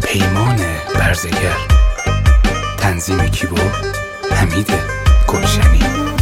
پیمان برزگر. تنظیم کیبورد حمید گلشنی.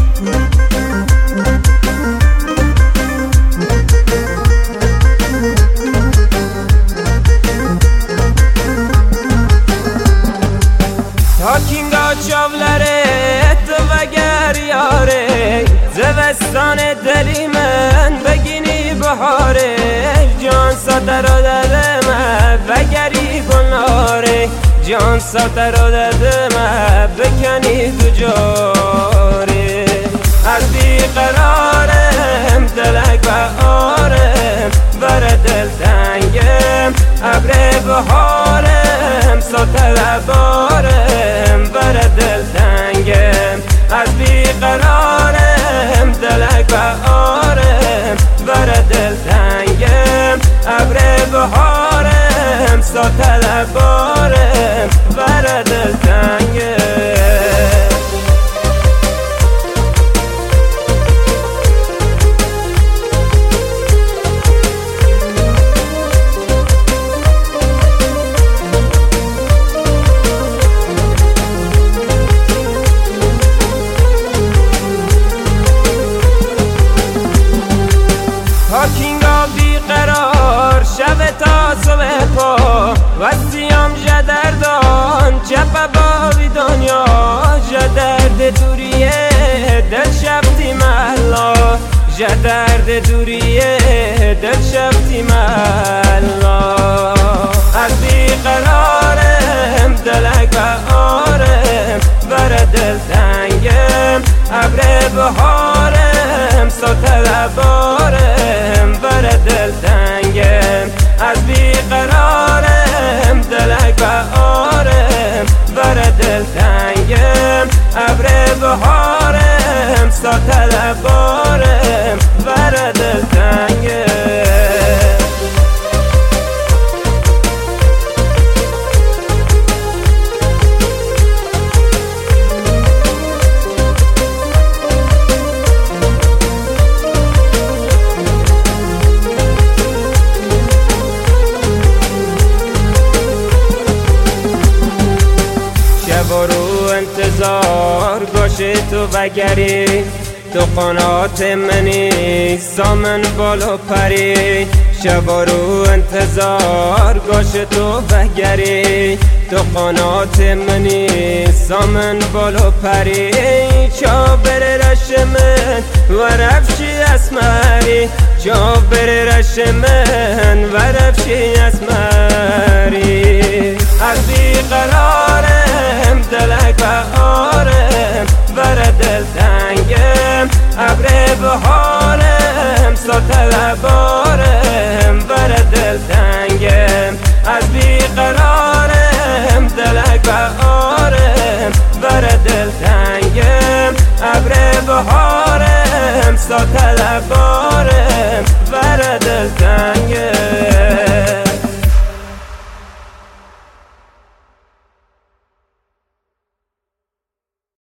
Hakinga çavlare tu veger yare Zevestan deli men begini bahare Can sataro dedeme vegeri gunare Can sataro dedeme bekeni tucare Az biqararem delek ve arem Vere del tengem abre baharem Satele barem vere del tengem Az biqararem delek ve arem Vere del tengem abre baharem Satele barem vere del tengem Hakinga بیقرار شب تا صبح پا وسیام جدردان چپ بابی دنیا جدرد دوریه دل شبتی محلا جدرد دوریه دل شبتی محلا از بیقرارم دلک و آرم بر دل تنگم ابر بهارم ساتل بارم بر دل تنگم از بیقرارم دلک و آرم بر دل تنگم ابر بهارم ساتل بارم بر دل تنگم برو انتظار گوش تو وگری تو قنات منی سامن بالا پری شبارو انتظار گوش تو وگری تو قنات منی سامن بالا پری چابر رشمن و رفشی اسمری چابر رشمن و رفشی اسمری از بیقرارم دلک و آرم بر دل تنگم ابر بهارم ساتل بارم بر دل تنگم از بیقرارم دلک و آرم بر دل تنگم ابر بهارم ساتل بارم